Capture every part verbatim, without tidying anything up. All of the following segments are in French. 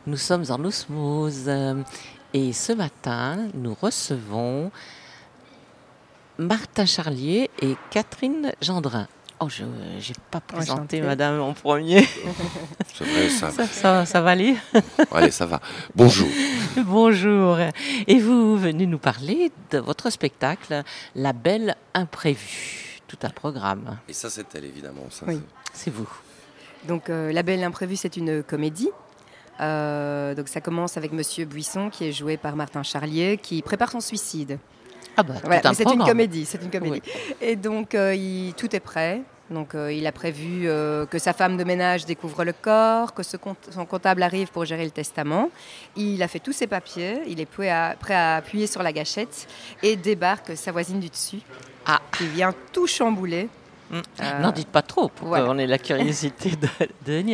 Nous sommes en osmose euh, et ce matin, nous recevons Martin Charlier et Catherine Gendrin. Oh, je n'ai pas présenté Enchantée. madame en premier. C'est vrai, ça. Ça, ça, ça va aller? Allez, ça va. Bonjour. Bonjour. Et vous venez nous parler de votre spectacle La Belle Imprévue. Tout un programme. Et ça, c'est elle, évidemment. Ça, Oui. C'est vous. Donc, euh, La Belle Imprévue, c'est une comédie. Euh, donc, ça commence avec Monsieur Buisson, qui est joué par Martin Charlier, qui prépare son suicide. Ah bah, Voilà, tout un mais c'est une programme. comédie, c'est une comédie. Oui. Et donc, euh, il- tout est prêt. Donc, euh, il a prévu euh, que sa femme de ménage découvre le corps, que ce compte- son comptable arrive pour gérer le testament. Il a fait tous ses papiers, il est prêt à, prêt à appuyer sur la gâchette et débarque sa voisine du dessus, Ah. qui vient tout chambouler. Mm. Euh, N'en dites pas trop pour voilà. qu'on ait la curiosité de, de venir.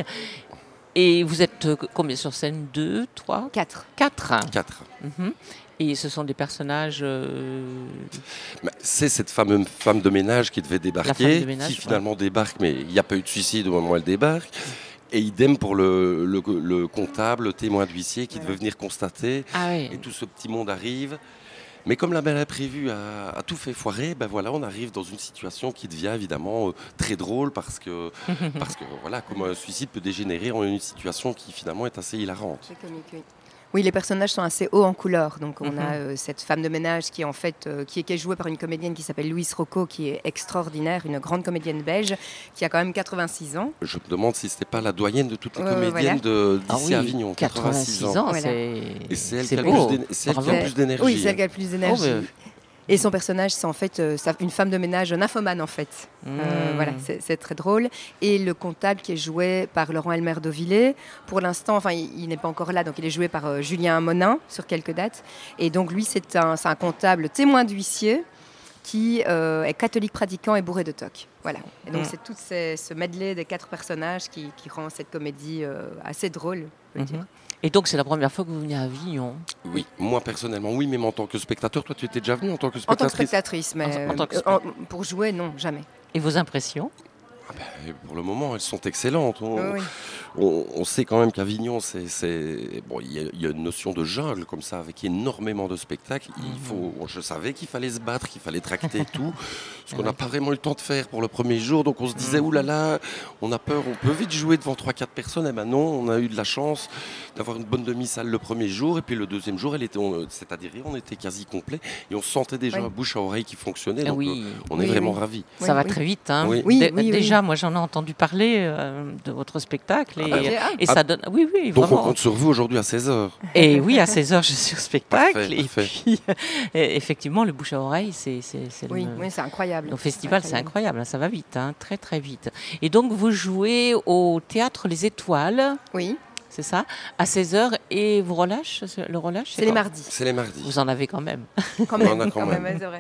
Et vous êtes euh, combien sur scène? Deux, trois, Quatre. quatre. Quatre. Mhm. Et ce sont des personnages. euh, Mais C'est cette fameuse femme de ménage qui devait La femme débarquer, de ménage, qui finalement débarque, mais il n'y a pas eu de suicide au moment où elle débarque. Et idem pour le, le, le comptable, le témoin d'huissier qui devait venir constater. Ah oui. Et tout ce petit monde arrive. Mais comme la belle imprévue a, a tout fait foirer, ben voilà, on arrive dans une situation qui devient évidemment euh, très drôle parce que, parce que voilà, comme un suicide peut dégénérer en une situation qui finalement est assez hilarante. C'est comique, oui. Oui, les personnages sont assez hauts en couleur. Donc, on Mhm. a euh, cette femme de ménage qui est en fait euh, qui, est, qui est jouée par une comédienne qui s'appelle Louise Rocco, qui est extraordinaire, une grande comédienne belge, qui a quand même quatre-vingt-six ans. Je me demande si ce n'était pas la doyenne de toutes les Ouais, comédiennes de- Ah d'ici oui, à Avignon, quatre-vingt-six ans. ans, Voilà. c'est. Et c'est elle c'est qui a, beau. le plus d'éne- c'est elle qui a Bravo. le plus d'énergie. Oui, c'est elle hein. qui a le plus d'énergie. Oh, mais- Et son personnage, c'est en fait euh, ça- une femme de ménage nymphomane, en fait. Euh, Mm. voilà, c'est c'est très drôle. Et le comptable qui est joué par Laurent Elmer d'Auvillé, pour l'instant, enfin, il, il n'est pas encore là, donc il est joué par euh, Julien Monin sur quelques dates. Et donc lui, c'est un, c'est un comptable témoin d'huissier qui euh, est catholique pratiquant et bourré de toc. Voilà. Et donc Mm. c'est tout ces- ce medley des quatre personnages qui, qui rend cette comédie euh, assez drôle, on peut dire. Mhm. Et donc, c'est la première fois que vous venez à Avignon. Oui, moi personnellement, oui, mais en tant que spectateur, toi tu étais déjà venu en tant que En tant que spectatrice. spectatrice, mais En- en tant que euh, en- pour jouer, non, jamais. Et vos impressions? Ah ben, pour le moment, elles sont excellentes. On, Oui, oui. on- on sait quand même qu'Avignon, c'est, c'est- bon, il y, a- il y a une notion de jungle comme ça, avec énormément de spectacles. Il faut, je savais qu'il fallait se battre, qu'il fallait tracter et tout, ce qu'on n'a pas vraiment eu le temps de faire pour le premier jour. Donc on se disait, oulala, on a peur, on peut vite jouer devant trois quatre personnes. Et ben non, on a eu de la chance d'avoir une bonne demi-salle le premier jour, et puis le deuxième jour, elle était, on- c'est-à-dire on était quasi complet, et on sentait déjà Oui. un bouche à oreille qui fonctionnait. Ah Donc oui. euh, on est Oui, vraiment oui. ravis. Ça Oui, va oui. très vite. Hein. Oui. Oui, Dé- oui, oui. Déjà, moi, j'en ai entendu parler euh, de votre spectacle. Et, Ah bah, ah. et ça donne. Oui, oui, Donc on vraiment. compte sur vous aujourd'hui à seize heures. Et oui, à seize heures, je suis au spectacle. Parfait, et parfait. puis, euh, effectivement, le bouche à oreille, c'est, c'est, c'est Oui, le, oui, c'est incroyable. le festival, c'est incroyable. Hein, ça va vite, hein, très, très vite. Et donc, vous jouez au Théâtre Les Étoiles, Oui, c'est ça, à seize heures, et vous relâchez, le relâche c'est les quand mardis. C'est les mardis. Vous en avez quand même. Quand On en même, a quand quand même. même, ouais, c'est vrai.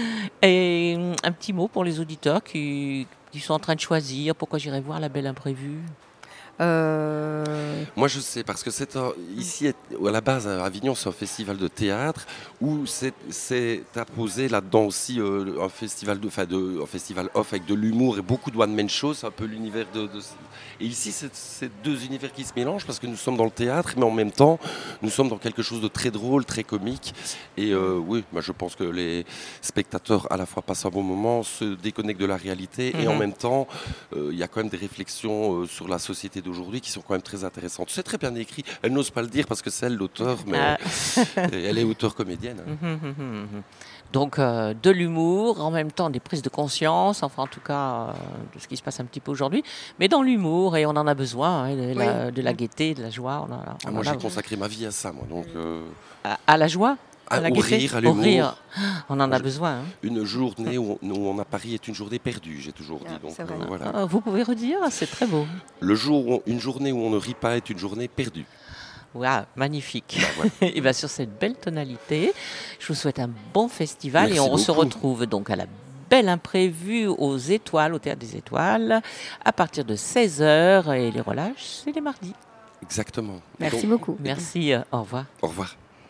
Et hum, un petit mot pour les auditeurs qui, qui sont en train de choisir pourquoi j'irai voir La Belle Imprévue. Euh, Moi, je sais, parce que c'est un- ici, à la base, à Avignon, c'est un festival de théâtre où c'est, c'est apposé là-dedans aussi euh, un festival de, enfin, de, un festival off avec de l'humour et beaucoup de one-man show. C'est un peu l'univers de, de- Et ici, c'est, c'est deux univers qui se mélangent parce que nous sommes dans le théâtre, mais en même temps, nous sommes dans quelque chose de très drôle, très comique. Et euh, oui, moi, je pense que les spectateurs, à la fois, passent un bon moment, se déconnectent de la réalité et en Mhm. même temps, euh, il y a quand même des réflexions euh, sur la société d'aujourd'hui qui sont quand même très intéressantes. C'est très bien écrit. Elle n'ose pas le dire parce que c'est elle l'auteur, mais Ah. elle est auteure-comédienne. hein. Mhm, mhm, mhm. Donc euh, de l'humour, en même temps des prises de conscience, enfin en tout cas euh, de ce qui se passe un petit peu aujourd'hui, mais dans l'humour, et on en a besoin, hein, de, la, Oui. de la gaieté, de la joie. On en a- Ah, on moi, en j'ai a- consacré ma vie à ça, moi. Donc, euh, à, à la joie, à, à- la au gaieté, rire, à au l'humour. rire. On en a Je- besoin. hein. Une journée où on, où on a Paris est une journée perdue, j'ai toujours dit. Ah, Donc, c'est vrai. euh, voilà. Ah, vous pouvez redire, c'est très beau. Le jour où on- une journée où on ne rit pas est une journée perdue. Waouh, magnifique. Bah, voilà. Et bien sur cette belle tonalité, je vous souhaite un bon festival Merci et on se beaucoup. retrouve donc à la Belle Imprévue aux Étoiles, au Théâtre des Étoiles, à partir de seize heures et les relâches, c'est les mardis. Exactement. Merci Donc, beaucoup. Merci, euh, au revoir. au revoir.